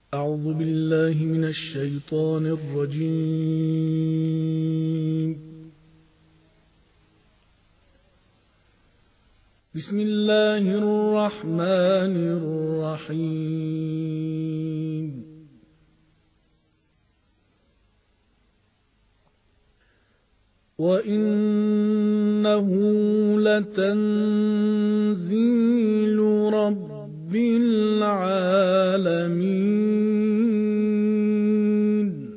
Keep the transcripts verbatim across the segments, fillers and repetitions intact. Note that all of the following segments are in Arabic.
أعوذ بالله من الشيطان الرجيم. بسم الله الرحمن الرحيم. وإنه لتنزيل رب العالمين.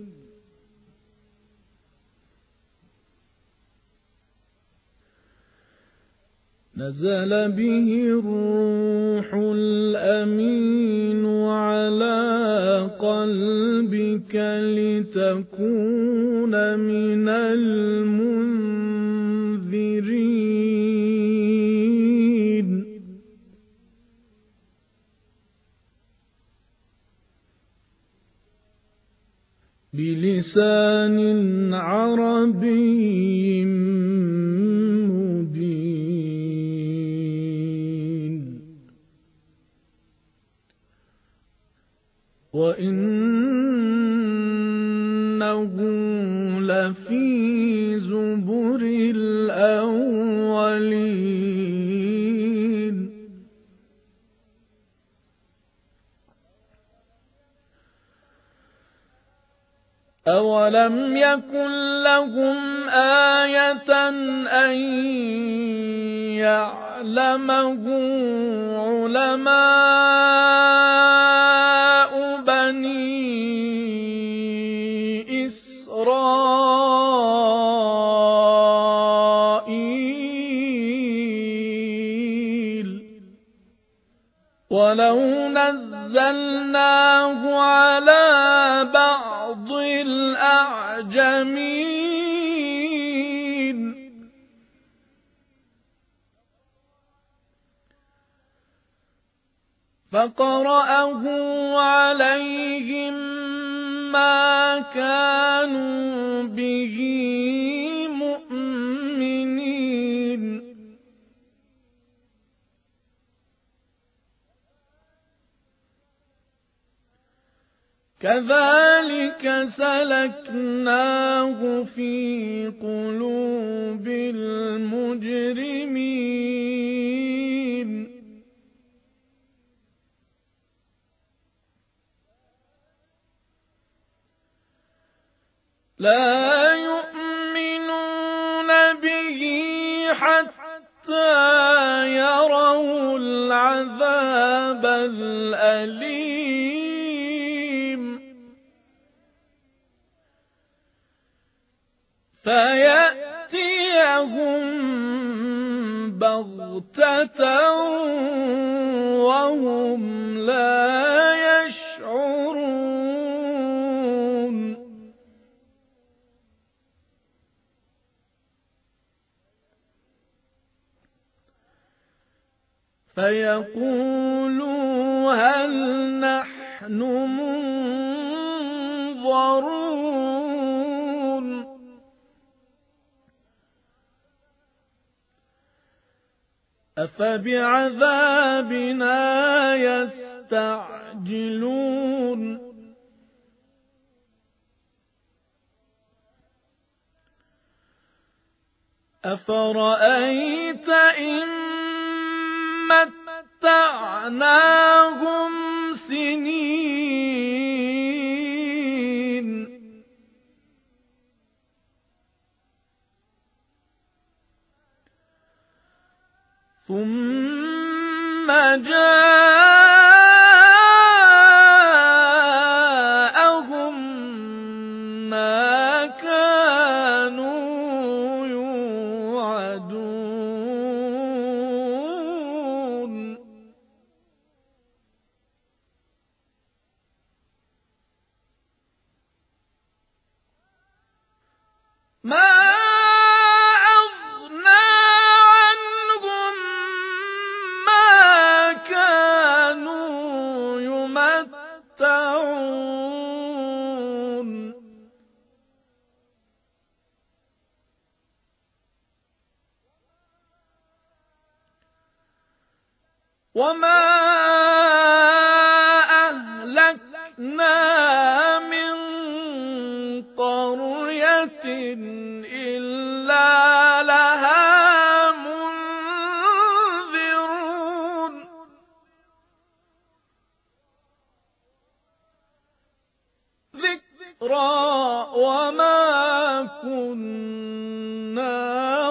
نزل به الروح الأمين على قلبك لتكون من المنذرين بلسان عربي مبين. وإنه لفي زبر الأولين. أولم يكن لهم آية أن يعلمه علماء بني إسرائيل ولو نزلناه على بعض الأعجمين فقرأه عليهم ما كانوا به مؤمنين. كذلك سلكناه في قلوب المجرمين. لا يؤمنون به حتى يروا العذاب الأليم فيأتيهم بغتة وهم لا يشعرون. فيقولوا هل نحن منظرون أفبعذابنا يستعجلون أفرأيت إن متعناهم سنين ثم جاءهم ما كانوا يوعدون ما أغنى عنهم ما كانوا يمتعون وما أهلكنا تَتَّخِذْنَا مِنْ قَرْيَةٍ إِلَّا لَهَا مُنذِرُونَ ذِكْرَى وَمَا كُنَّا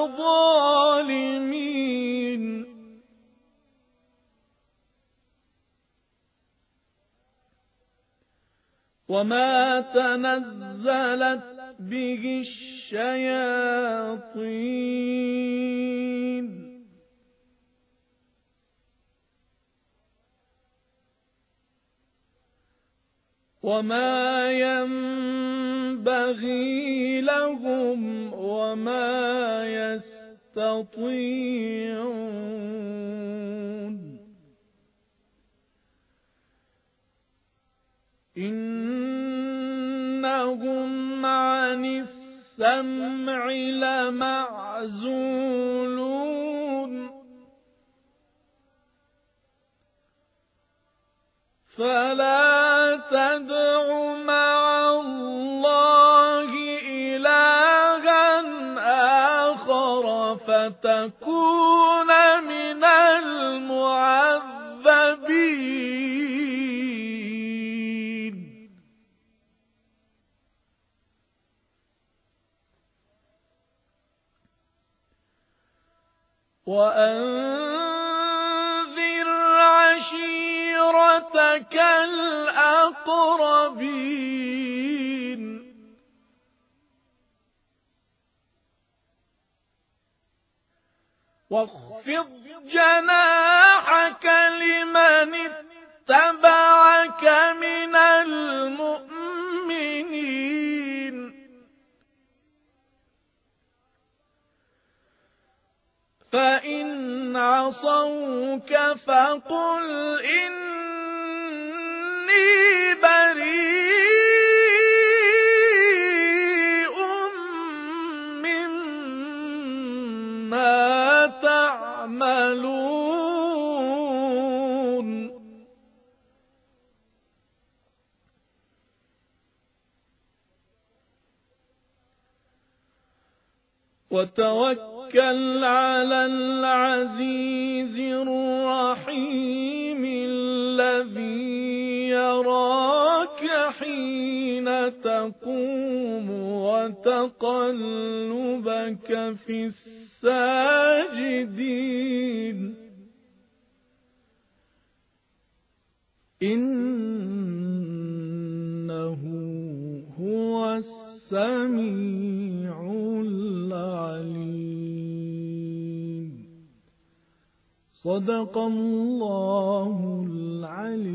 ظَالِمِينَ وَمَا تَنَزَّلَتْ بِهِ الشَّيَاطِينُ وَمَا يَنبَغِي لَهُمْ وَمَا يَسْتَطِيعُونَ إِنَّهُمْ عَنِ السَّمْعِ لَمَعْزُولُونَ فَلَا تَدْعُ مَعَ اللَّهِ إِلَٰهًا آخَرَ فَتَكُونَ مِنَ الْمُعَذَّبِينَ وَأَنذِرْ عَشِيرَتَكَ الْأَقْرَبِينَ وَاخْفِضْ جَنَاحَكَ لِمَنِ اتَّبَعَكَ مِنَ الْمُؤْمِنِينَ فَإِنْ عَصَوْكَ فَقُلْ إِنِّي بَرِيءٌ مِّمَّا تَعْمَلُونَ وَتَوَكَّلْ عَلَى الْعَزِيزِ الرَّحِيمِ الَّذِي يَرَاكَ حِينَ تَقُومُ وَتَقَلُّبَكَ فِي السَّاجِدِينَ إِنَّهُ هُوَ السَّمِيعُ الْعَلِيمُ صدق الله العلي